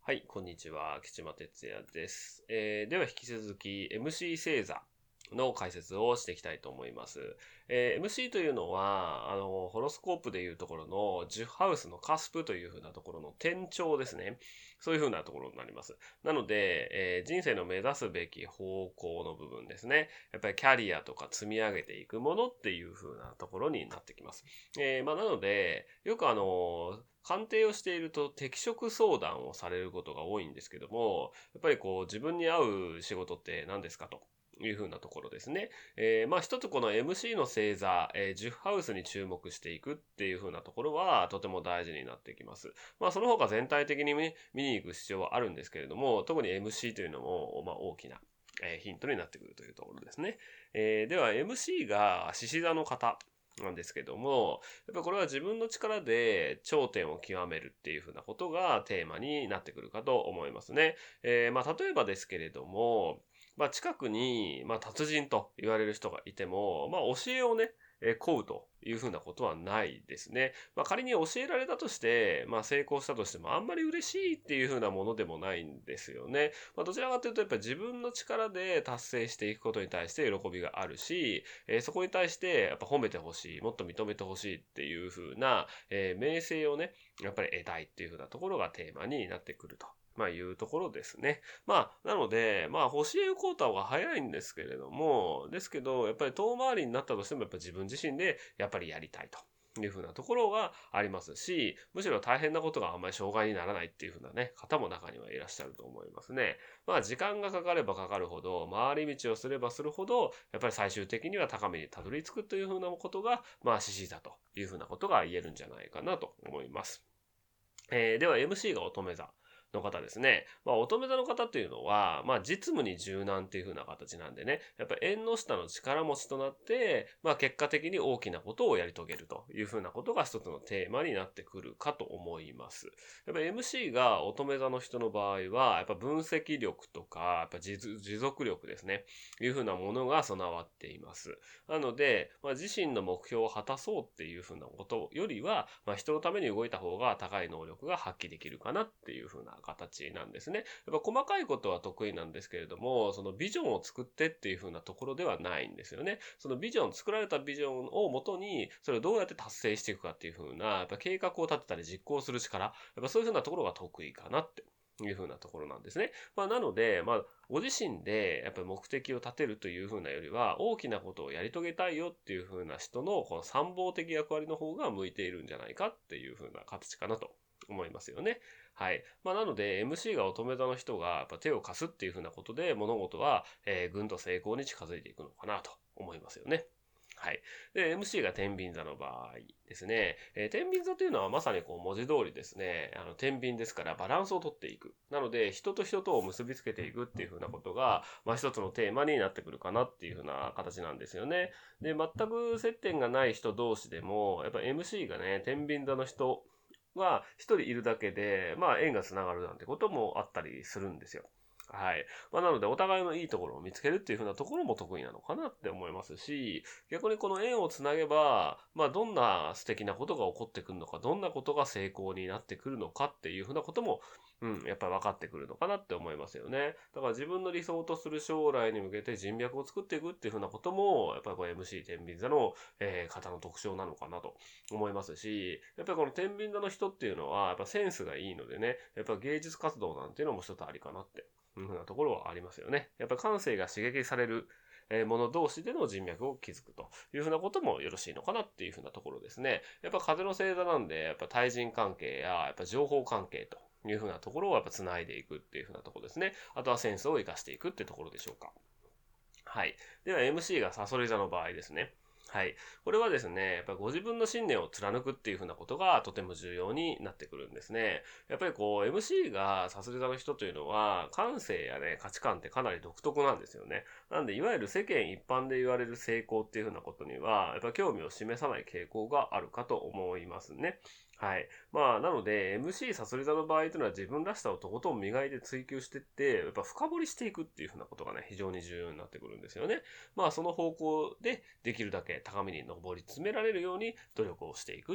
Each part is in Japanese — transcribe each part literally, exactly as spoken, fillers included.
はい、こんにちは。吉間哲也です。えーでは引き続き エムシー 星座の解説をしていきたいと思います。えー エムシー というのは、あの、ホロスコープでいうところのじゅうハウスのカスプというふうなところの天頂ですね。そういうふうなところになります。なので、えー人生の目指すべき方向の部分ですね。やっぱりキャリアとか積み上げていくものっていうふうなところになってきます。えーまあ、なので、よくあの、鑑定をしていると適職相談をされることが多いんですけども、やっぱりこう自分に合う仕事って何ですかというふうなところですね。えー、まあ一つこの エムシー の星座、えー、じゅうハウスに注目していくっていうふうなところはとても大事になってきます。まあその他全体的に見に行く必要はあるんですけれども、特に エムシー というのも、まあ、大きなヒントになってくるというところですね。えー、では エムシー が獅子座の方なんですけども、やっぱこれは自分の力で頂点を極めるっていうふうなことがテーマになってくるかと思いますね。えー、まあ例えばですけれども、まあ近くに、まあ達人と言われる人がいても、まあ教えをね、えー、請うというふうなことはないですね。まあ仮に教えられたとして、まあ成功したとしてもあんまり嬉しいっていうふうなものでもないんですよね。まあどちらかというとやっぱり自分の力で達成していくことに対して喜びがあるし、えーそこに対してやっぱ褒めてほしい、もっと認めてほしいっていうふうな、えー名声をね、やっぱり得たいっていうふうなところがテーマになってくると。まあいうところですね。まあ、なので、まあ、教えを請うた方が早いんですけれども、ですけど、やっぱり遠回りになったとしても、やっぱり自分自身で、やっぱりやりたいと。いうふうなところがありますし、むしろ大変なことがあんまり障害にならないっていうふうなね、方も中にはいらっしゃると思いますね。まあ時間がかかればかかるほど、回り道をすればするほど、やっぱり最終的には高みにたどり着くというふうなことが、まあ獅子座というふうなことが言えるんじゃないかなと思います。えー、では エムシー が乙女座の方ですね。まあ、乙女座の方というのは、まあ、実務に柔軟っていう風な形なんでね、やっぱり縁の下の力持ちとなって、まあ、結果的に大きなことをやり遂げるという風なことが一つのテーマになってくるかと思います。やっぱり エムシー が乙女座の人の場合は、やっぱ分析力とか、やっぱ持続力ですね、いう風なものが備わっています。なので、まあ、自身の目標を果たそうっていう風なことよりは、まあ、人のために動いた方が高い能力が発揮できるかなっていう風な形なんですね。やっぱ細かいことは得意なんですけれども、そのビジョンを作ってっていう風なところではないんですよね。そのビジョン、作られたビジョンをもとに、それをどうやって達成していくかっていう風な、やっぱ計画を立てたり実行する力、やっぱそういう風なところが得意かなっていう風なところなんですね。まあなので、まあご自身でやっぱり目的を立てるという風なよりは、大きなことをやり遂げたいよっていう風な人のこの参謀的役割の方が向いているんじゃないかっていう風な形かなと思いますよね。はい。まあなので エムシー が乙女座の人がやっぱ手を貸すっていう風なことで物事は、えー、ぐんと成功に近づいていくのかなと思いますよね。はい。で、エムシー が天秤座の場合ですね。えー、天秤座というのはまさにこう文字通りですね、あの、天秤ですからバランスをとっていく。なので、人と人とを結びつけていくっていう風なことが、まあ一つのテーマになってくるかなっていう風な形なんですよね。で、全く接点がない人同士でも、やっぱ エムシー がね、天秤座の人が一人いるだけで、まあ縁が繋がるなんてこともあったりするんですよ。はい。まあ、なので、お互いのいいところを見つけるっていう風なところも得意なのかなって思いますし、逆にこの縁をつなげば、まあ、どんな素敵なことが起こってくるのか、どんなことが成功になってくるのかっていう風なことも、うん、やっぱり分かってくるのかなって思いますよね。だから自分の理想とする将来に向けて人脈を作っていくっていう風なことも、やっぱりこう エムシー 天秤座の、えー、方の特徴なのかなと思いますし、やっぱりこの天秤座の人っていうのは、やっぱセンスがいいのでね、やっぱ芸術活動なんていうのも一つありかなっていうふうなところはありますよね。やっぱ感性が刺激されるもの同士での人脈を築くというふうなこともよろしいのかなっていうふうなところですね。やっぱ風の星座なんで、やっぱ対人関係や、やっぱ情報関係というふうなところをやっぱ繋いでいくっていうふうなところですね。あとはセンスを活かしていくってところでしょうか。はい。では エムシー がサソリ座の場合ですね。はい。これはですね、やっぱりご自分の信念を貫くっていうふうなことがとても重要になってくるんですね。やっぱりこう、エムシー がサソリ座の人というのは、感性やね、価値観ってかなり独特なんですよね。なんで、いわゆる世間一般で言われる成功っていうふうなことには、やっぱ興味を示さない傾向があるかと思いますね。はい。まあ、なので、エムシー サソリ座の場合というのは自分らしさをとことん磨いて追求していって、やっぱ深掘りしていくっていうふうなことがね、非常に重要になってくるんですよね。まあ、その方向でできるだけ高みに上り詰められるように努力をしていくって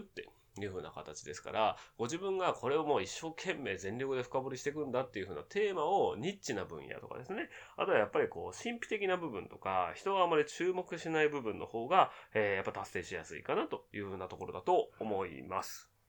いう風な形ですから、ご自分がこれをもう一生懸命全力で深掘りしていくんだっていう風なテーマをニッチな分野とかですね。あとはやっぱりこう神秘的な部分とか、人があまり注目しない部分の方が、えー、やっぱ達成しやすいかなという風なところだと思います。